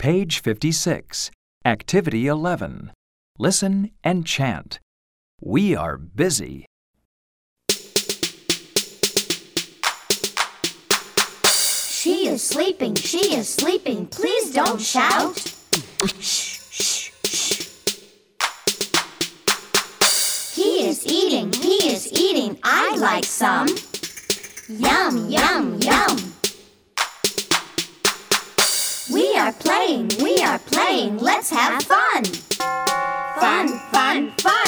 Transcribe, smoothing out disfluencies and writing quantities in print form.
Page 56, Activity 11. Listen and chant. We are busy. She is sleeping, please don't shout. Shh, shh, shh. He is eating, I'd like some. Yum, yum, yum. We are playing, let's have fun. Fun, fun, fun.